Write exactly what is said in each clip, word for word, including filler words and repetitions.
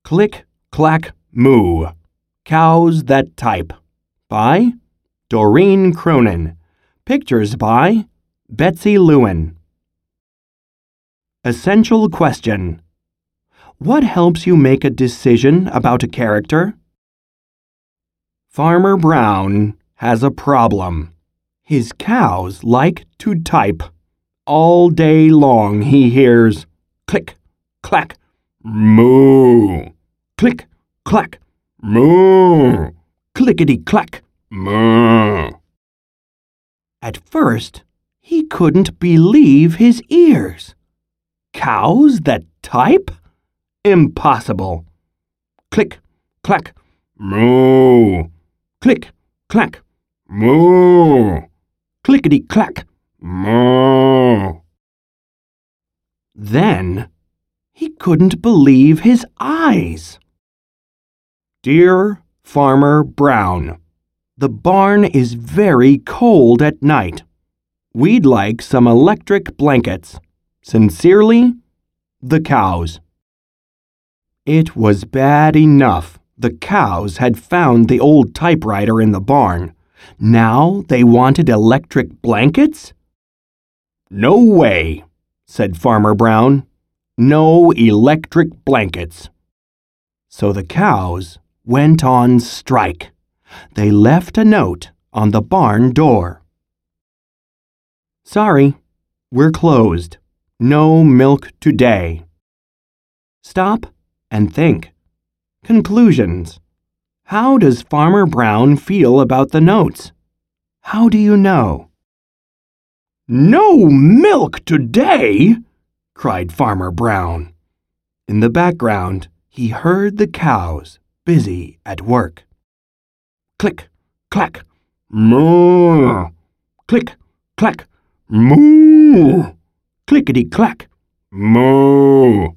Click, Clack, Moo. Cows That Type by Doreen Cronin. Pictures by Betsy Lewin. Essential question. What helps you make a decision about a character? Farmer Brown has a problem. His cows like to type. All day long he hears click, clack, moo. Click, clack, moo. Clickety-clack, moo. At first, he couldn't believe his ears. Cows that type? Impossible. Click, clack, moo. Click, clack, moo. Clickety-clack, moo. Then he couldn't believe his eyes. Dear Farmer Brown, the barn is very cold at night. We'd like some electric blankets. Sincerely, the cows. It was bad enough the cows had found the old typewriter in the barn. Now they wanted electric blankets? No way, said Farmer Brown. No electric blankets. So the cows went on strike. They left a note on the barn door. Sorry, we're closed. No milk today. Stop and think. Conclusions. How does Farmer Brown feel about the notes? How do you know? No milk today? Cried Farmer Brown. In the background, he heard the cows busy at work. Click, clack, moo. Click, clack, moo. Clickety-clack, moo.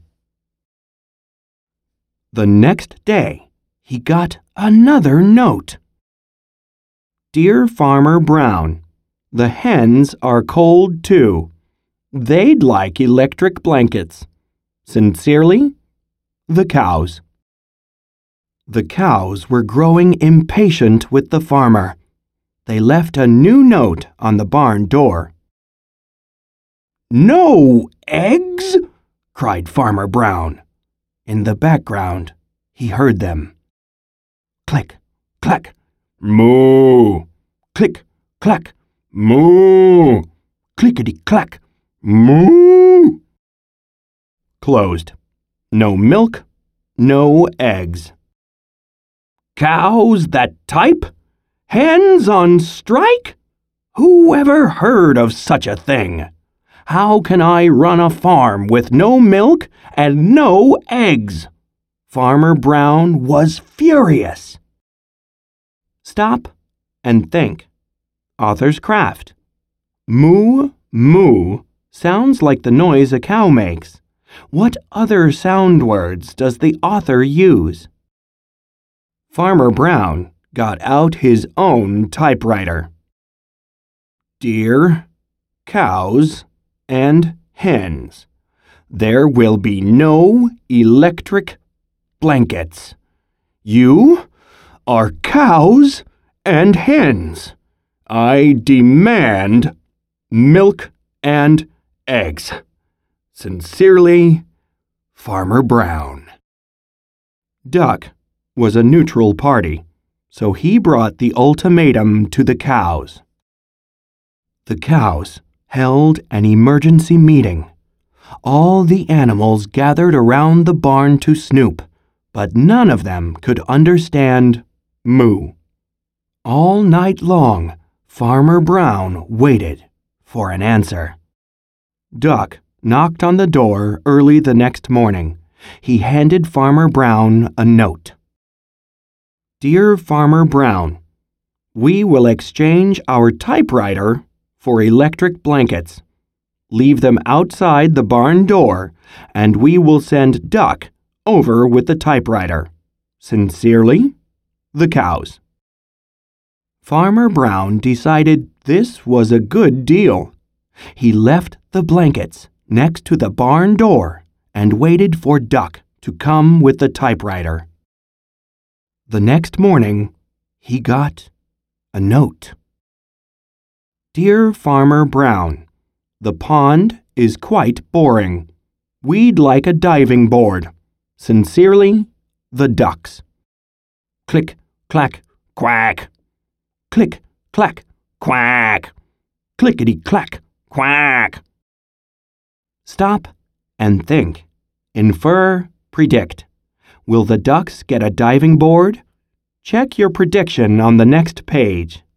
The next day, he got another note. Dear Farmer Brown, the hens are cold too. They'd like electric blankets. Sincerely, the cows. The cows were growing impatient with the farmer. They left a new note on the barn door. No eggs? Cried Farmer Brown. In the background, he heard them. Click, clack, moo. Click, clack, moo. Clickety-clack, moo. Closed. No milk, no eggs. Cows that type? Hens on strike? Who ever heard of such a thing? How can I run a farm with no milk and no eggs? Farmer Brown was furious. Stop and think. Author's craft. Moo, moo sounds like the noise a cow makes. What other sound words does the author use? Farmer Brown got out his own typewriter. Dear cows and hens, there will be no electric blankets. You are cows and hens. I demand milk and eggs. Sincerely, Farmer Brown. Duck was a neutral party, so he brought the ultimatum to the cows. The cows held an emergency meeting. All the animals gathered around the barn to snoop, but none of them could understand moo. All night long, Farmer Brown waited for an answer. Duck knocked on the door early the next morning. He handed Farmer Brown a note. Dear Farmer Brown, we will exchange our typewriter for electric blankets. Leave them outside the barn door, and we will send Duck over with the typewriter. Sincerely, the cows. Farmer Brown decided this was a good deal. He left the blankets next to the barn door and waited for Duck to come with the typewriter. The next morning, he got a note. Dear Farmer Brown, the pond is quite boring. We'd like a diving board. Sincerely, the ducks. Click, clack, quack. Click, clack, quack. Clickety-clack, quack. Stop and think. Infer, predict. Will the ducks get a diving board? Check your prediction on the next page.